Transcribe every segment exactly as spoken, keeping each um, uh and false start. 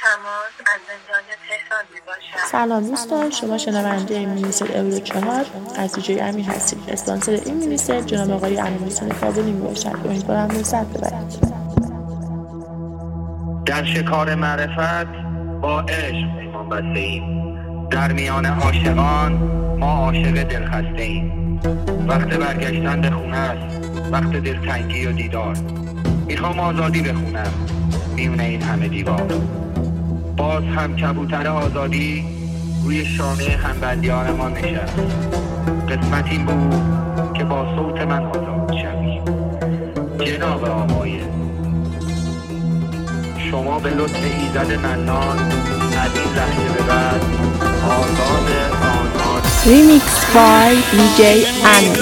تماس از زندان تهران میباشد. سلام دوستان، شما شنونده مینیست اورو چهار از دیجی امین هستید. اسپانسر این مینیست جناب آقای امیرحسین کابلی میباشد. امیدوارم لذت ببرید. در شکار معرفت با عشق پیمان بسته ایم، در میان عاشقان ما عاشق دلخسته ایم. وقت برگشتن به خونه است، وقت دلتنگی و دیدار. میخوام آزادی بخونم میونه این همه دیوار. باز هم کبوتر آزادی روی شانه همبندیان ما نشست. قسمت این بود که با صوت من آزاد شوی جناب آقای. شما به لطف ایزد منان از این لحظه به بعد آزاد آزاد. ریمیکس بای دیجی امین.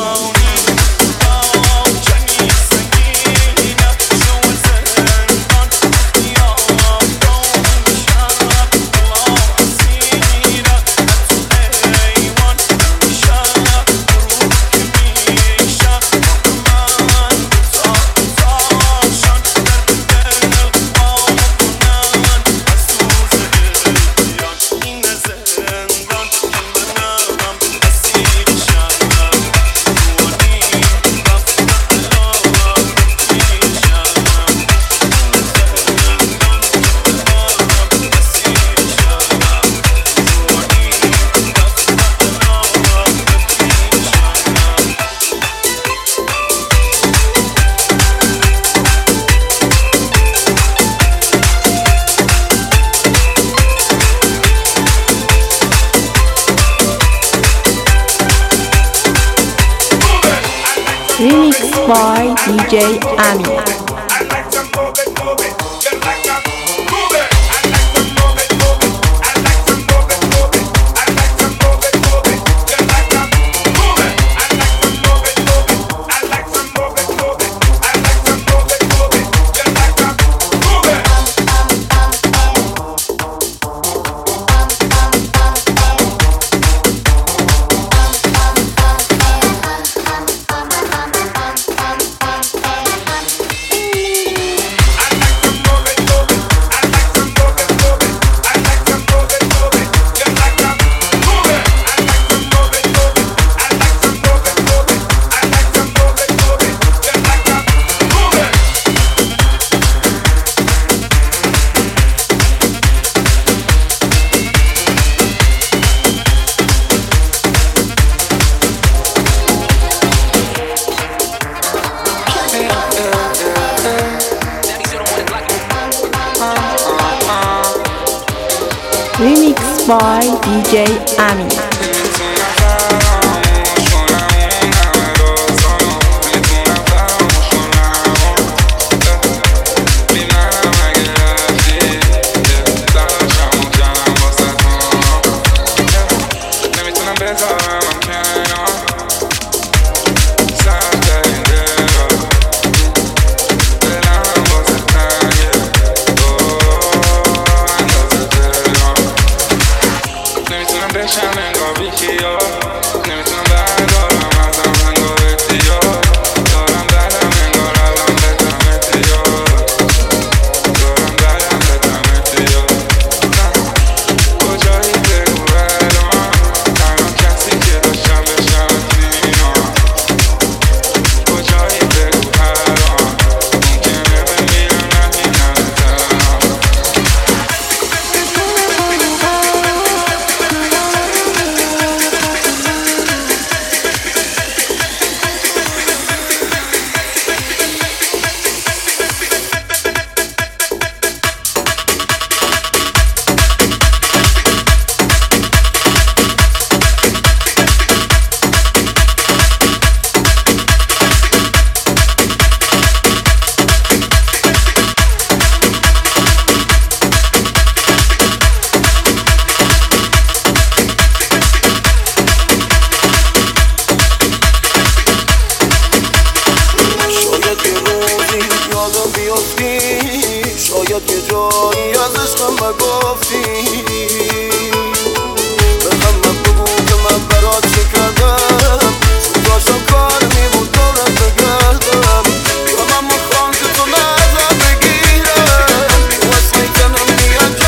Remix by دیجی امین. Remix by دیجی امین. شاید یه جایی از عشقم بگفتی بخم من بگو که من برات چه کردم داشتم کار میبود دورت بگردم و من میخوام که تو نظر بگیرم واسه کنم میاد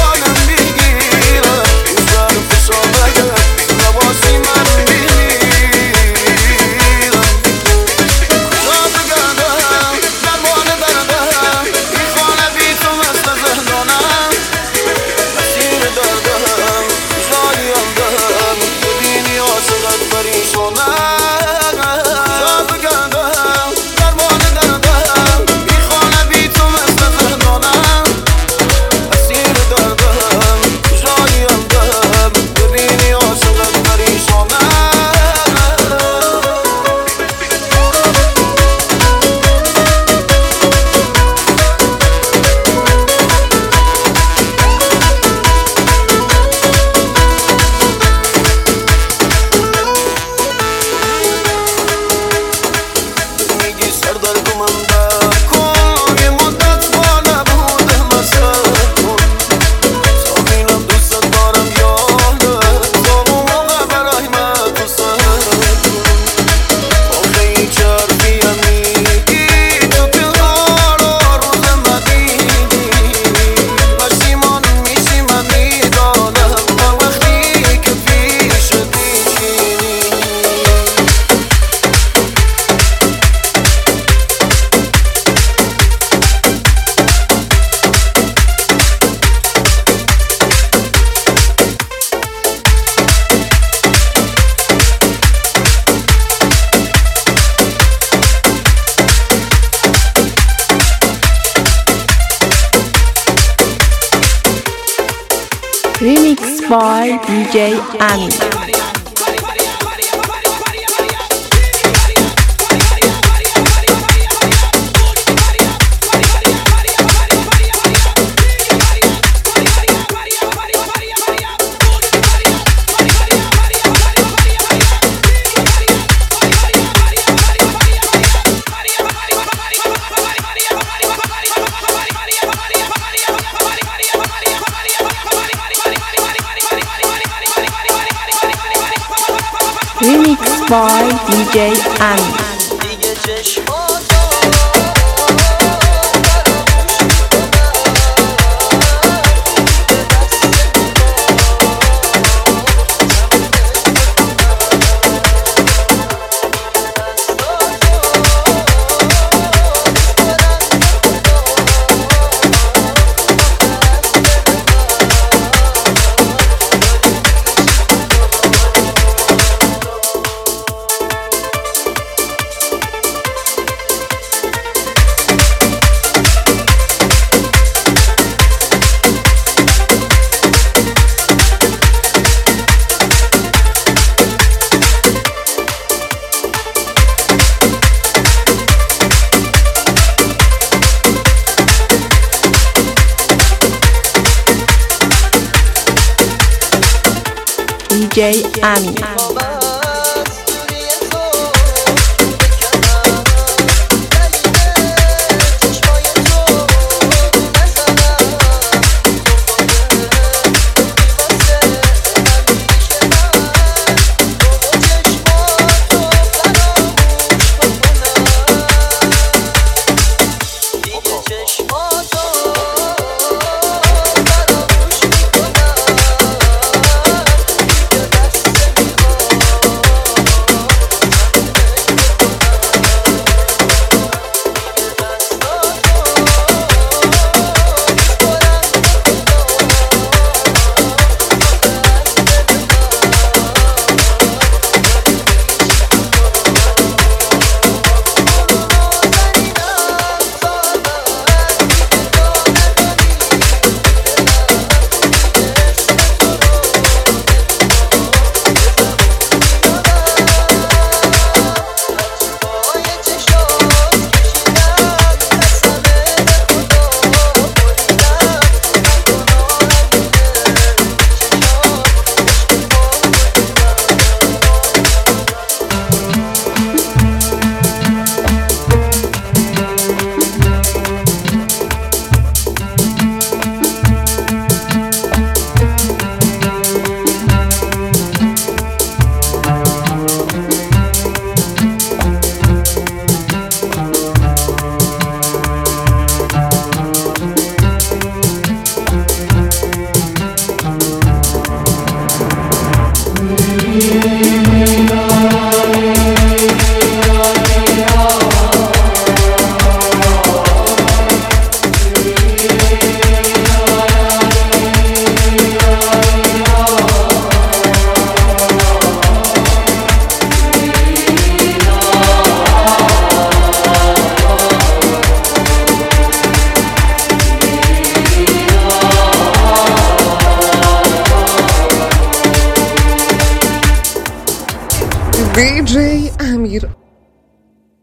Remix by دی جی امین. Remix by دی جی امین. دی جی امین. دی جی امیر